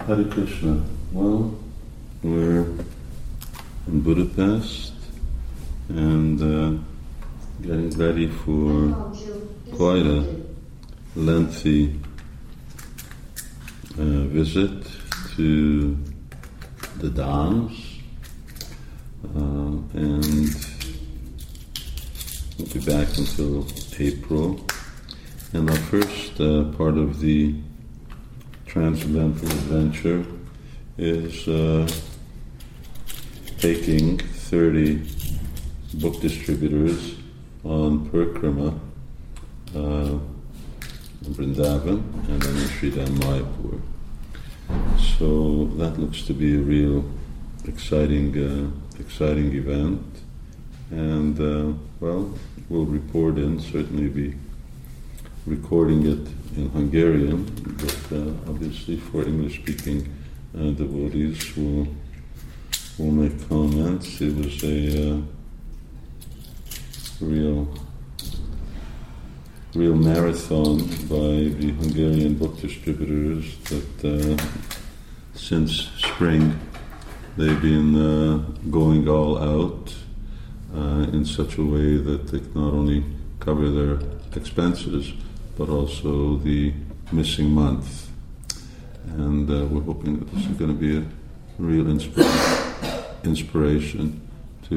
Hare Krishna. Well, we're in Budapest and getting ready for quite a lengthy visit to the Dhams, and we'll be back until April. And our first part of the transcendental adventure is taking 30 book distributors on Parikrama in Vrindavan and then in Sridham Mayapur. So that looks to be a real exciting event, and well, we'll report in, certainly be recording it in Hungarian, but obviously for English-speaking devotees will make comments. It was a real marathon by the Hungarian book distributors that since spring they've been going all out in such a way that they can not only cover their expenses but also the missing month. And we're hoping that this is going to be a real inspiration to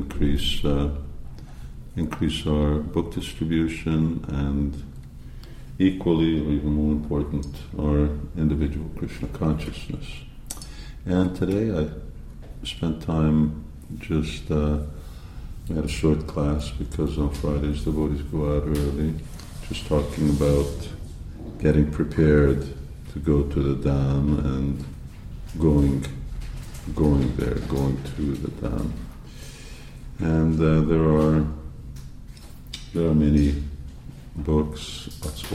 increase our book distribution and equally, or even more important, our individual Krishna consciousness. And today I spent time just, we had a short class because on Fridays devotees go out early, just talking about getting prepared to go to the Dham and going there, going to the Dham. And there are many books.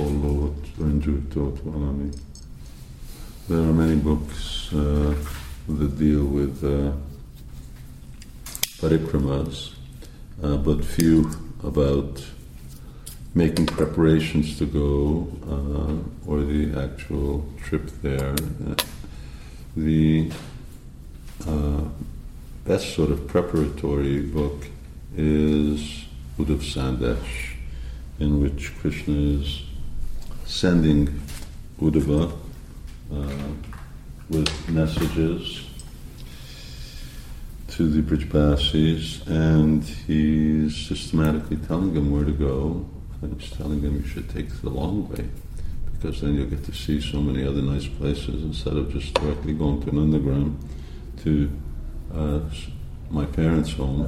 There are many books that deal with parikramas, but few about making preparations to go or the actual trip there. The best sort of preparatory book is Uddhav Sandesh, in which Krishna is sending Uddhava with messages to the Brajbasis, and he's systematically telling them where to go, and he's telling them you should take the long way, because then you'll get to see so many other nice places instead of just directly going to Nandagram to my parents' home.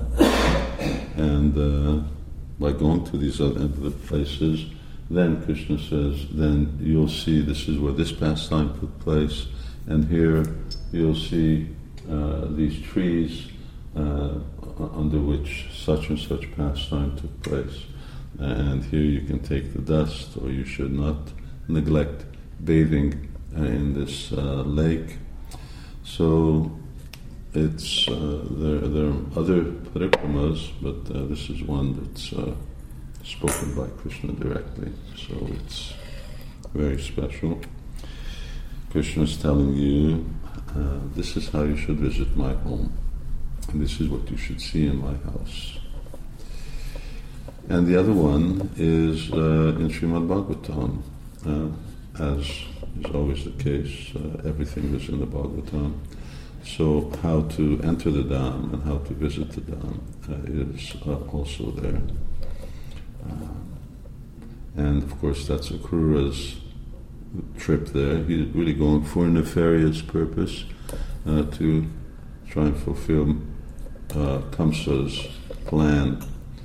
And by going to these other places, then Krishna says, then you'll see this is where this pastime took place, and here you'll see these trees under which such and such pastime took place. And here you can take the dust, or you should not neglect bathing in this lake. So it's there are other parikramas, but this is one that's spoken by Krishna directly. So it's very special. Krishna is telling you, this is how you should visit my home, and this is what you should see in my house. And the other one is in Srimad Bhagavatam. As is always the case, everything is in the Bhagavatam. So how to enter the Dham and how to visit the Dham is also there. And of course that's Akrura's trip there. He's really going for a nefarious purpose to try and fulfill Kamsa's plan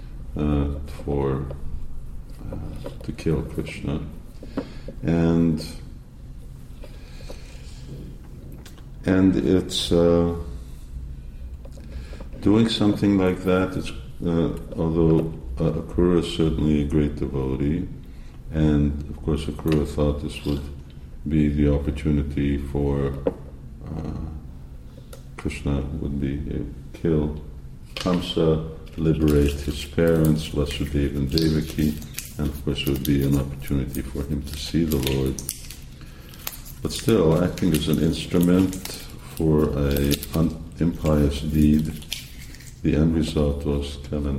to kill Krishna. And it's doing something like that. It's although Akrura is certainly a great devotee, and of course Akrura thought this would be the opportunity for Krishna would be kill Kamsa, liberate his parents, Vasudeva and Devaki, and of course it would be an opportunity for him to see the Lord. But still, acting as an instrument for a impious deed, the end result was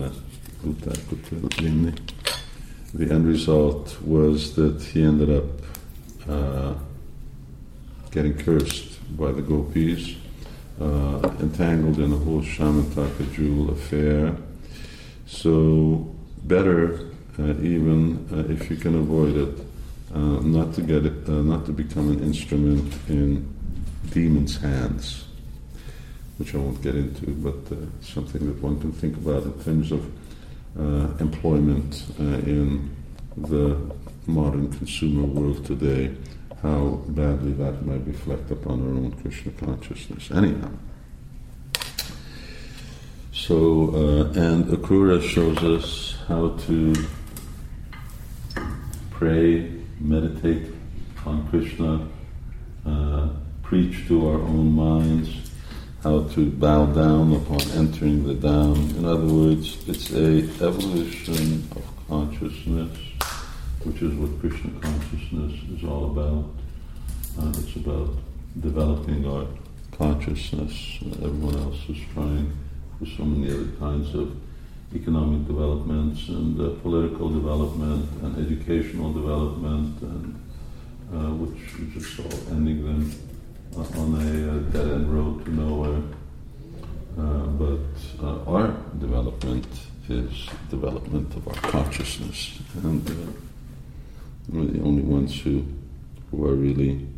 the end result was that he ended up getting cursed by the gopis, entangled in a whole Shamantaka jewel affair. So better, even if you can avoid it, not to become an instrument in demons' hands, which I won't get into, but something that one can think about in terms of employment in the modern consumer world today, how badly that might reflect upon our own Krishna consciousness. Anyhow. So, and Akrura shows us how to pray, meditate on Krishna, preach to our own minds, how to bow down upon entering the Dham. In other words, it's a evolution of consciousness, which is what Krishna consciousness is all about. It's about developing our consciousness. Everyone else is trying for so many other kinds of economic developments and political development and educational development, and which is just all ending them on a dead-end road to nowhere. But our development is development of our consciousness, and we're the only ones who are really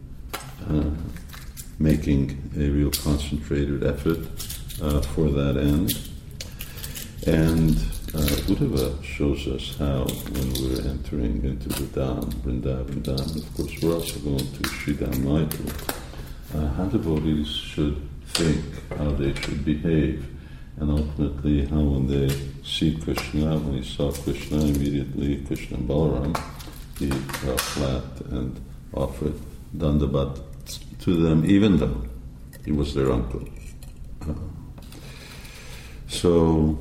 making a real concentrated effort for that end. And Uddhava shows us how, when we're entering into the Dham, Vrindavan Dham, of course we're also going to Sri Dham Mayapur, how devotees should think, how they should behave, and ultimately how when they see Krishna, when he saw Krishna, immediately Krishna and Balaram, he fell flat and offered dandavat to them, even though he was their uncle. So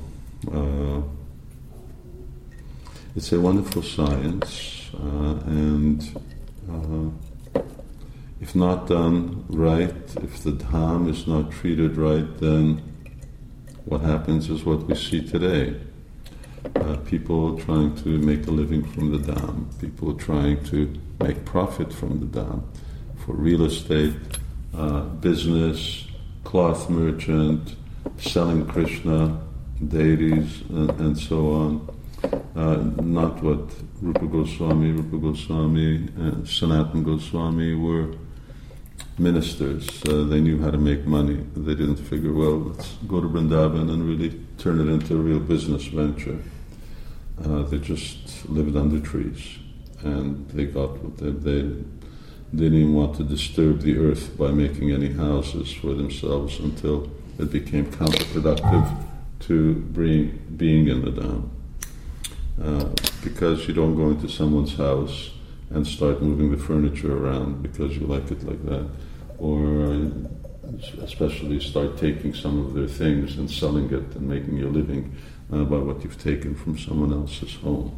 it's a wonderful science, and if not done right, if the Dham is not treated right, then what happens is what we see today. People trying to make a living from the Dham, people trying to make profit from the Dham, for real estate, business, cloth merchant, selling Krishna, deities, and so on. Not what Rupa Goswami, and Sanatana Goswami were ministers. They knew how to make money. They didn't figure, well, let's go to Vrindavan and really turn it into a real business venture. They just lived under trees, and they got what they didn't even want to disturb the earth by making any houses for themselves until it became counterproductive to being in the Dham. Because you don't go into someone's house and start moving the furniture around because you like it like that, or especially start taking some of their things and selling it and making your living by what you've taken from someone else's home.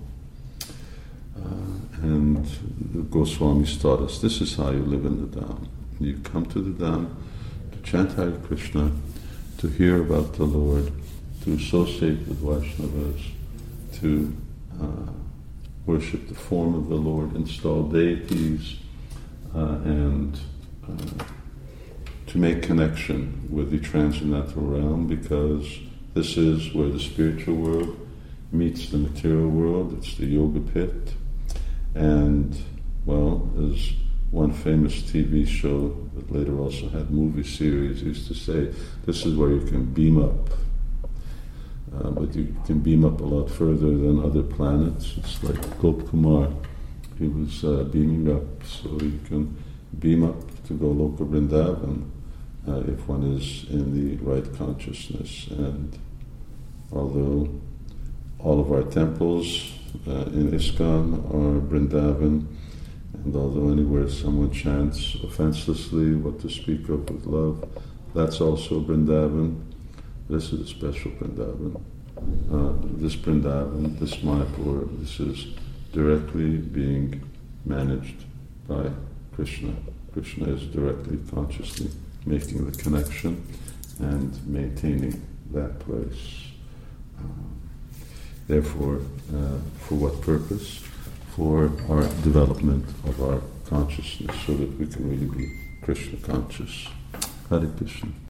And the Goswamis taught us this is how you live in the Dham. You come to the Dham to chant Hare Krishna, to hear about the Lord, to associate with Vaishnavas, to worship the form of the Lord, install deities, and to make connection with the transcendental realm, because this is where the spiritual world meets the material world. It's the yoga pit. And, well, as one famous TV show that later also had movie series used to say, this is where you can beam up. But you can beam up a lot further than other planets. It's like Gop Kumar. He was beaming up, so you can beam up to go Loka Vrindavan if one is in the right consciousness. And although all of our temples in ISKCON are Vrindavan, and although anywhere someone chants offenselessly what to speak of with love, that's also Vrindavan. This is a special Vrindavan. This Vrindavan, this Mayapur, this is directly being managed by Krishna Krishna is directly, consciously making the connection and maintaining that place. Therefore, for what purpose? For our development of our consciousness, so that we can really be Krishna conscious. Hare Krishna.